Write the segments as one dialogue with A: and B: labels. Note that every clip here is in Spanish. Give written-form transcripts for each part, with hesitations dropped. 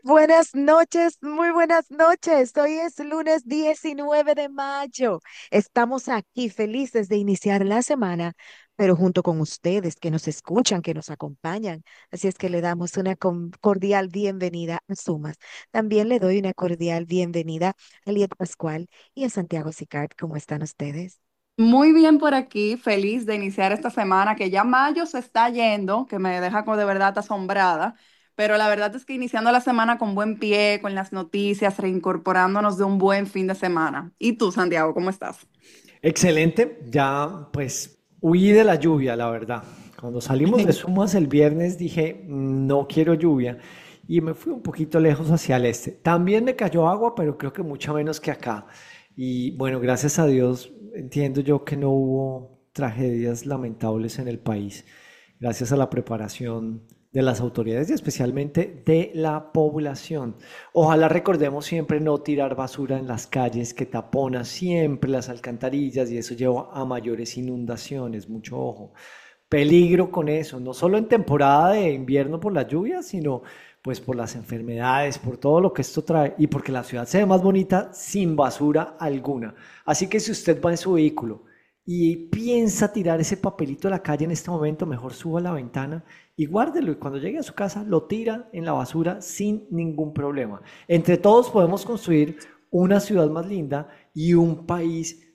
A: Buenas noches, muy buenas noches. Hoy es lunes 19 de mayo. Estamos aquí felices de iniciar la semana, pero junto con ustedes que nos escuchan, que nos acompañan. Así es que le damos una cordial bienvenida a Sumas. También le doy una cordial bienvenida a Liet Pascual y a Santiago Sicard. ¿Cómo están ustedes?
B: Muy bien por aquí, feliz de iniciar esta semana, que ya mayo se está yendo, que me deja como de verdad asombrada, pero la verdad es que iniciando la semana con buen pie, con las noticias, reincorporándonos de un buen fin de semana. ¿Y tú, Santiago, cómo estás?
C: Excelente, ya pues huí de la lluvia, la verdad. Cuando salimos de Sumas el viernes dije, no quiero lluvia y me fui un poquito lejos hacia el este. También me cayó agua, pero creo que mucho menos que acá. Y bueno, gracias a Dios entiendo yo que no hubo tragedias lamentables en el país, gracias a la preparación de las autoridades y especialmente de la población. Ojalá recordemos siempre no tirar basura en las calles que tapona siempre las alcantarillas y eso lleva a mayores inundaciones, mucho ojo. Peligro con eso, no solo en temporada de invierno por las lluvias, sino pues por las enfermedades, por todo lo que esto trae y porque la ciudad se ve más bonita sin basura alguna. Así que si usted va en su vehículo y piensa tirar ese papelito a la calle en este momento, mejor suba a la ventana y guárdelo y cuando llegue a su casa lo tira en la basura sin ningún problema. Entre todos podemos construir una ciudad más linda y un país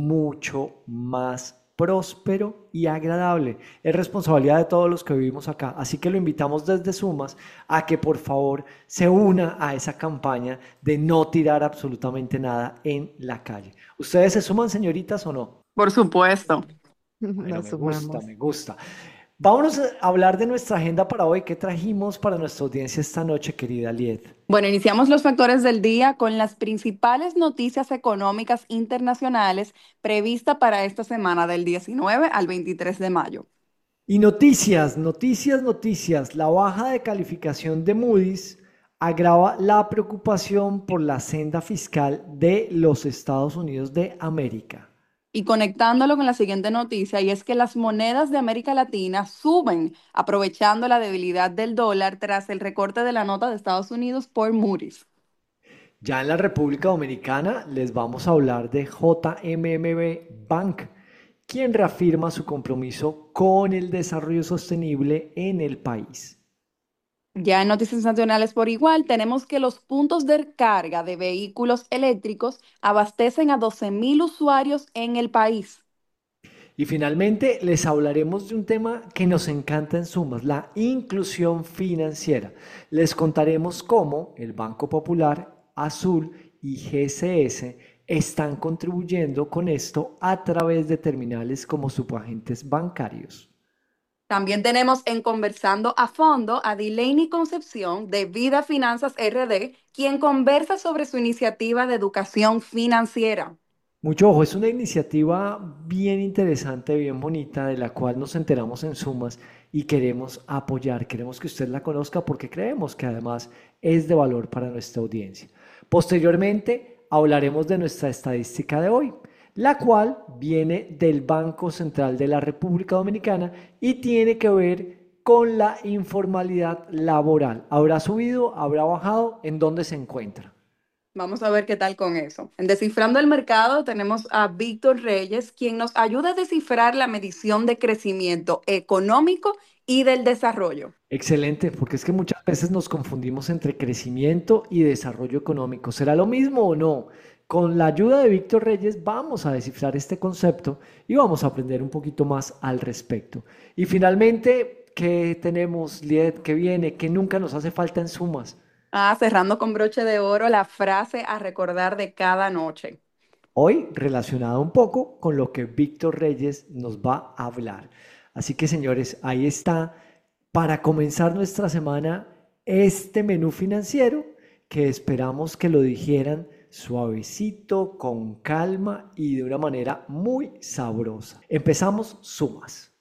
C: mucho más próspero y agradable. Es responsabilidad de todos los que vivimos acá. Así que lo invitamos desde Sumas a que por favor se una a esa campaña de no tirar absolutamente nada en la calle. ¿Ustedes se suman, señoritas, o no?
B: Por supuesto.
C: Bueno,
A: Nos
C: me gusta,
A: sumamos.
C: me gusta. Vámonos a hablar de nuestra agenda para hoy. ¿Qué trajimos para nuestra audiencia esta noche, querida Liet?
B: Bueno, iniciamos los factores del día con las principales noticias económicas internacionales previstas para esta semana del 19 al 23 de mayo.
C: Y noticias, noticias, noticias. La baja de calificación de Moody's agrava la preocupación por la senda fiscal de los Estados Unidos de América.
B: Y conectándolo con la siguiente noticia, y es que las monedas de América Latina suben, aprovechando la debilidad del dólar tras el recorte de la nota de Estados Unidos por Moody's.
C: Ya en la República Dominicana les vamos a hablar de JMMB Bank, quien reafirma su compromiso con el desarrollo sostenible en el país.
B: Ya en noticias nacionales por igual, tenemos que los puntos de carga de vehículos eléctricos abastecen a 12.000 usuarios en el país.
C: Y finalmente les hablaremos de un tema que nos encanta en Sumas, la inclusión financiera. Les contaremos cómo el Banco Popular, Azul y GCS están contribuyendo con esto a través de terminales como subagentes bancarios.
B: También tenemos en Conversando a Fondo a Dileini Concepción de Vida Finanzas RD, quien conversa sobre su iniciativa de educación financiera.
C: Mucho ojo, es una iniciativa bien interesante, bien bonita, de la cual nos enteramos en Sumas y queremos apoyar, queremos que usted la conozca porque creemos que además es de valor para nuestra audiencia. Posteriormente hablaremos de nuestra estadística de hoy, la cual viene del Banco Central de la República Dominicana y tiene que ver con la informalidad laboral. ¿Habrá subido? ¿Habrá bajado? ¿En dónde se encuentra?
B: Vamos a ver qué tal con eso. En Descifrando el Mercado tenemos a Víctor Reyes, quien nos ayuda a descifrar la medición de crecimiento económico y del desarrollo.
C: Excelente, porque es que muchas veces nos confundimos entre crecimiento y desarrollo económico. ¿Será lo mismo o no? Con la ayuda de Víctor Reyes vamos a descifrar este concepto y vamos a aprender un poquito más al respecto. Y finalmente, ¿qué tenemos, Liet, que viene, que nunca nos hace falta en Sumas?
B: Ah, cerrando con broche de oro la frase a recordar de cada noche.
C: Hoy relacionado un poco con lo que Víctor Reyes nos va a hablar. Así que señores, ahí está para comenzar nuestra semana este menú financiero que esperamos que lo digieran suavecito, con calma y de una manera muy sabrosa. Empezamos sumas.